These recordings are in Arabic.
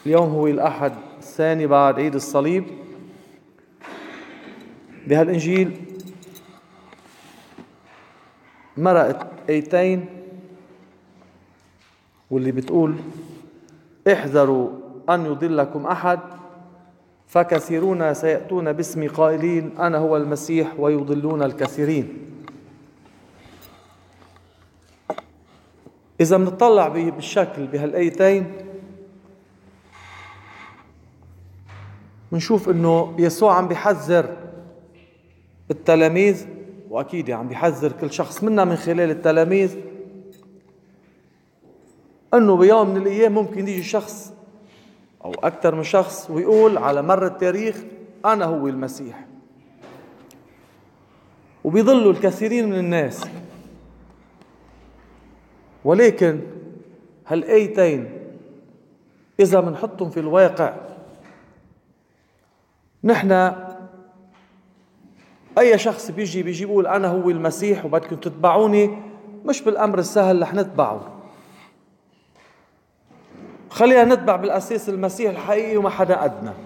اليوم هو الأحد الثاني بعد عيد الصليب. بهالإنجيل مرقت آيتين واللي بتقول: احذروا أن يضلكم أحد فكثيرون سيأتون باسمي قائلين أنا هو المسيح ويضلون الكثيرين. إذا بنطلع بالشكل بهالآيتين بنشوف إنه يسوع عم بيحذر التلاميذ، وأكيد عم بيحذر كل شخص منا من خلال التلاميذ، إنه بيوم من الأيام ممكن يجي شخص أو أكثر من شخص ويقول على مر التاريخ أنا هو المسيح، وبيضلوا الكثيرين من الناس. ولكن هالآيتين إذا بنحطهم في الواقع، نحن أي شخص بيجي بيقول أنا هو المسيح وبدكم تتبعوني، مش بالأمر السهل رح نتبعه. خلينا نتبع بالأساس المسيح الحقيقي وما حدا قدنا.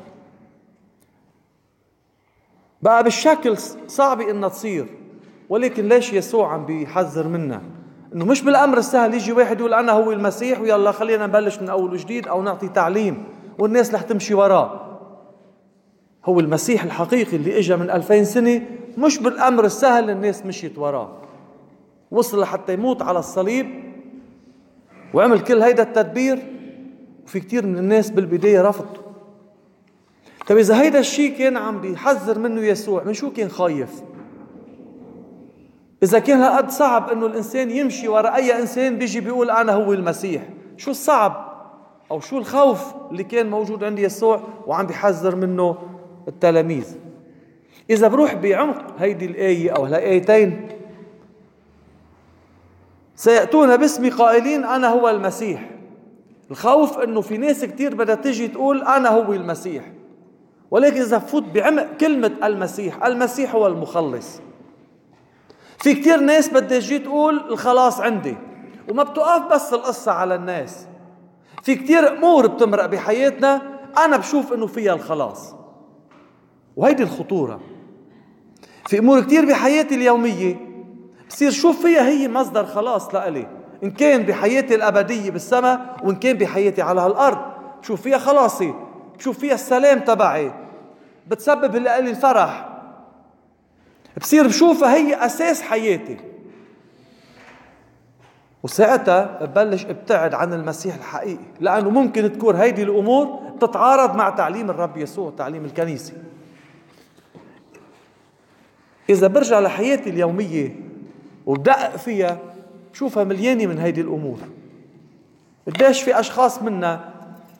بقى بالشكل صعب إنها تصير، ولكن ليش يسوع عم بيحذر منا؟ إنه مش بالأمر السهل يجي واحد يقول أنا هو المسيح ويلا خلينا نبلش من أول وجديد أو نعطي تعليم والناس رح تمشي وراه. هو المسيح الحقيقي اللي إجا من 2000 سنة، مش بالأمر السهل الناس مشيت وراه. وصل لحتى يموت على الصليب وعمل كل هيدا التدبير، وفي كتير من الناس بالبداية رفضوا. طب إذا هيدا الشيء كان عم بيحذر منه يسوع، من شو كان خايف؟ إذا كان هالقد صعب إنه الإنسان يمشي وراء أي إنسان بيجي بيقول أنا هو المسيح، شو الصعب أو شو الخوف اللي كان موجود عند يسوع وعم بيحذر منه التلاميذ؟ إذا بروح بعمق هيدي الآية أو هالآيتين: سيأتون باسمي قائلين أنا هو المسيح. الخوف إنه في ناس كتير بدها تيجي تقول أنا هو المسيح، ولكن إذا فوت بعمق كلمة المسيح، المسيح هو المخلص. في كتير ناس بدها تجي تقول الخلاص عندي، وما بتقف بس القصة على الناس. في كتير أمور بتمرق بحياتنا أنا بشوف إنه فيها الخلاص، وهيدي الخطورة. في أمور كتير بحياتي اليومية بصير شوف فيها هي مصدر خلاص لإلي، إن كان بحياتي الأبدية بالسماء وإن كان بحياتي على هالأرض. بشوف فيها خلاصي، بشوف فيها السلام تبعي، بتسبب لي الفرح، بصير بشوفها هي أساس حياتي. وساعتها ببلش ابتعد عن المسيح الحقيقي، لأنه ممكن تكون هيدي الأمور تتعارض مع تعليم الرب يسوع، تعليم الكنيسة. إذا برجع لحياتي اليومية وبدقق فيها بشوفها مليانة من هيدي الأمور. قديش في أشخاص منا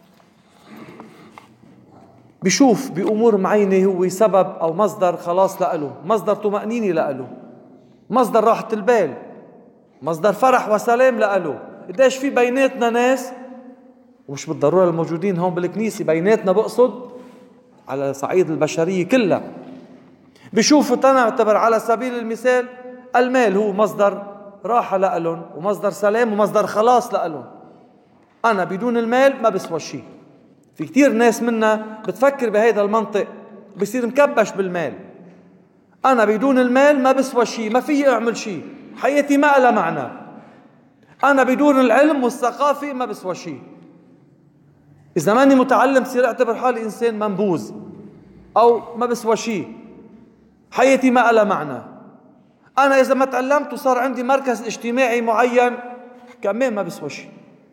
بيشوف بأمور معينة هو سبب أو مصدر خلاص لأله، مصدر طمأنينة لأله، مصدر راحة البال، مصدر فرح وسلام لأله. قديش في بيناتنا ناس، ومش بالضرورة الموجودين هون بالكنيسة، بيناتنا بقصد على صعيد البشرية كلها، بيشوفوا تنعتبر على سبيل المثال المال هو مصدر راحة لألهم ومصدر سلام ومصدر خلاص لألهم. أنا بدون المال ما بسوى شيء. في كتير ناس منا بتفكر بهذا المنطق، بصير مكبش بالمال. أنا بدون المال ما بسوى شيء، ما فيي أعمل شيء، حياتي ما لها معنى. أنا بدون العلم والثقافة ما بسوى شيء. إذا ماني متعلم بصير أعتبر حالي إنسان منبوذ أو ما بسوى شيء، حياتي ما لها معنى. أنا إذا ما تعلمت وصار عندي مركز اجتماعي معين كمان ما بسوى شيء.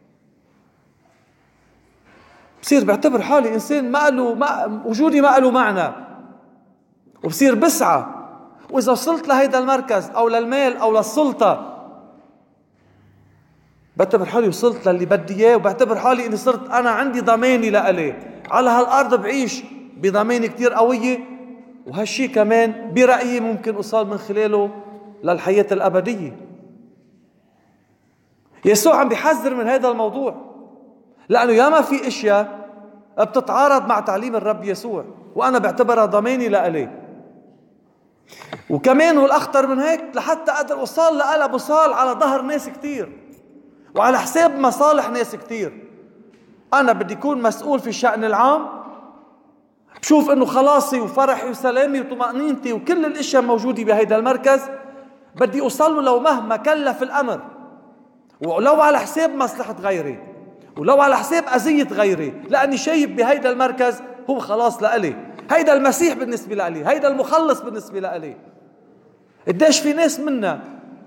بصير بعتبر حالي إنسان وجودي ما له معنى، وبصير بسعى. وإذا وصلت لهيدا المركز أو للمال أو للسلطة بعتبر حالي وصلت للي بدي إياه، وبعتبر حالي إني صرت أنا عندي ضماني لإلي على هالأرض، بعيش بضماني كتير قوية. وهالشي كمان برأيي ممكن أوصل من خلاله للحياة الأبدية. يسوع عم بيحذر من هذا الموضوع، لأنه ياما في إشياء بتتعارض مع تعليم الرب يسوع وأنا بعتبرها ضماني لإلي. وكمان والأخطر من هيك، لحتى أقدر أوصل لها بوصل على ظهر ناس كتير وعلى حساب مصالح ناس كتير. أنا بدي أكون مسؤول في الشأن العام، بشوف إنه خلاصي وفرحي وسلامي وطمأنينتي وكل الأشياء موجودة بهيدا المركز، بدي أوصل له لو مهما كلف الأمر، ولو على حساب مصلحة غيري، ولو على حساب أذية غيري، لأني شايف بهيدا المركز هو خلاص لإلي، هيدا المسيح بالنسبة لإلي، هيدا المخلص بالنسبة لإلي. قديش في ناس منا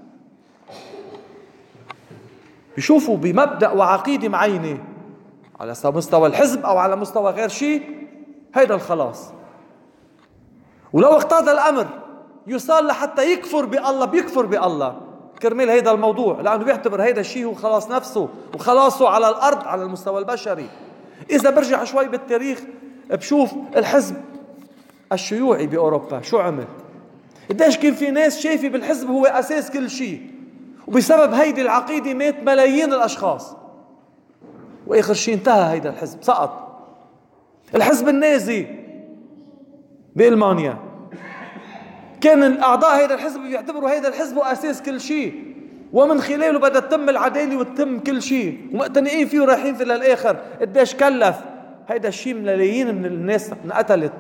بيشوفوا بمبدأ وعقيدة معينة على مستوى الحزب أو على مستوى غير شيء هيدا الخلاص، ولو اقتضى الأمر يصال لحتى يكفر بالله بيكفر بالله كرمال هيدا الموضوع، لأنه بيعتبر هيدا الشيء هو خلاص نفسه وخلاصه على الأرض على المستوى البشري. إذا برجع شوي بالتاريخ بشوف الحزب الشيوعي بأوروبا شو عمل، قديش كان في ناس شايفة بالحزب هو أساس كل شيء، وبسبب هيدي العقيدة مات ملايين الأشخاص، وآخر شيء انتهى هيدا الحزب سقط. الحزب النازي بألمانيا كان الأعضاء هيدا الحزب بيعتبروا هيدا الحزب أساس كل شيء، ومن خلاله بدأت تتم العدالة وتتم كل شيء، ومقتنعين فيه ورايحين فيه للآخر. قديش كلف هيدا الشيء، ملايين من الناس انقتلت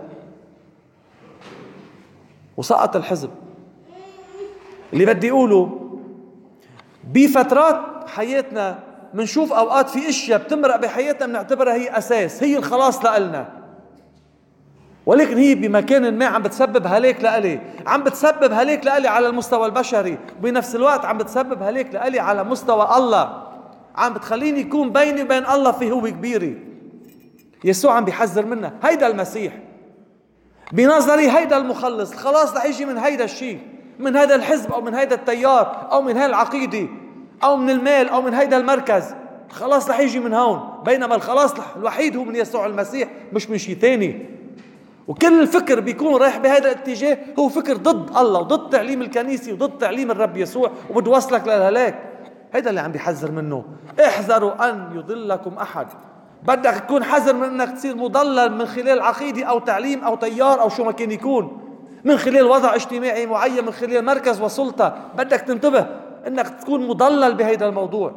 وسقط الحزب. اللي بدي أقوله بفترات حياتنا منشوف أوقات في أشياء بتمرق بحياتنا بنعتبرها هي أساس، هي الخلاص لإلنا، ولكن هي بمكان ما عم بتسبب هلاك لإلي، عم بتسبب هلاك لإلي على المستوى البشري، وبنفس الوقت عم بتسبب هلاك لإلي على مستوى الله، عم بتخليني يكون بيني وبين الله في هو كبيري. يسوع عم بيحذر منها، هيدا المسيح بنظري، هيدا المخلص. الخلاص رح يجي من هيدا الشيء، من هيدا الحزب أو من هيدا التيار أو من هاي العقيدة أو من المال أو من هيدا المركز. الخلاص رح يجي من هون، بينما الخلاص الوحيد هو من يسوع المسيح، مش من شيء ثاني. وكل الفكر بيكون رايح بهذا الاتجاه هو فكر ضد الله وضد تعليم الكنيسة وضد تعليم الرب يسوع، وبده وصلك للهلاك. هيدا اللي عم بيحذر منه، احذروا أن يضلكم أحد. بدك تكون حذر من أنك تصير مضلل من خلال عقيدة أو تعليم أو تيار أو شو ما كان يكون، من خلال وضع اجتماعي معين، من خلال مركز وسلطة. بدك تنتبه أنك تكون مضلل بهيدا الموضوع.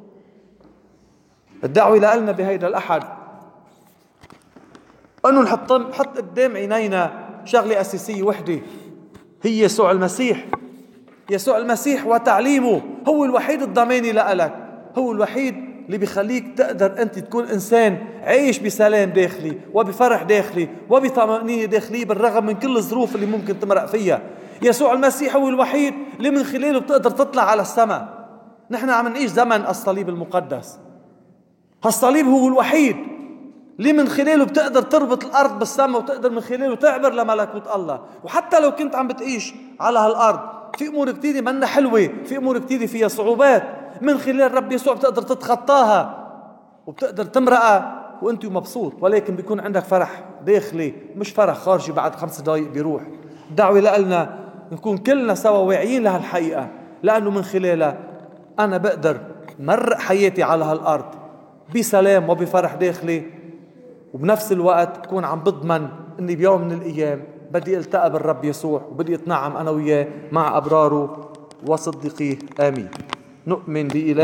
الدعوة لنا بهيدا الأحد أنه نحط قدام عينينا شغلة أساسية وحدة، هي يسوع المسيح. يسوع المسيح وتعليمه هو الوحيد الضماني لك، هو الوحيد اللي بيخليك تقدر أنت تكون إنسان عايش بسلام داخلي وبفرح داخلي وبطمأنينة داخلية بالرغم من كل الظروف اللي ممكن تمرق فيها. يسوع المسيح هو الوحيد اللي من خلاله بتقدر تطلع على السماء. نحن عم نعيش زمن الصليب المقدس، هالصليب هو الوحيد اللي من خلاله بتقدر تربط الأرض بالسماء وتقدر من خلاله تعبر لملكوت الله. وحتى لو كنت عم بتعيش على هالأرض في أمور كتيرة منا حلوة، في أمور كتيرة فيها صعوبات، من خلال الرب يسوع بتقدر تتخطاها وبتقدر تمرقها وانت مبسوط، ولكن بيكون عندك فرح داخلي مش فرح خارجي بعد 5 دقايق بيروح. الدعوة لنا نكون كلنا سوا واعيين لهالحقيقة، لأنه من خلالها أنا بقدر مرق حياتي على هالأرض بسلام وبفرح داخلي، وبنفس الوقت بكون عم بضمن اني بيوم من الايام بدي التقى بالرب يسوع وبدي اتنعم انا وياه مع ابراره وصديقيه. امين. نؤمن بإله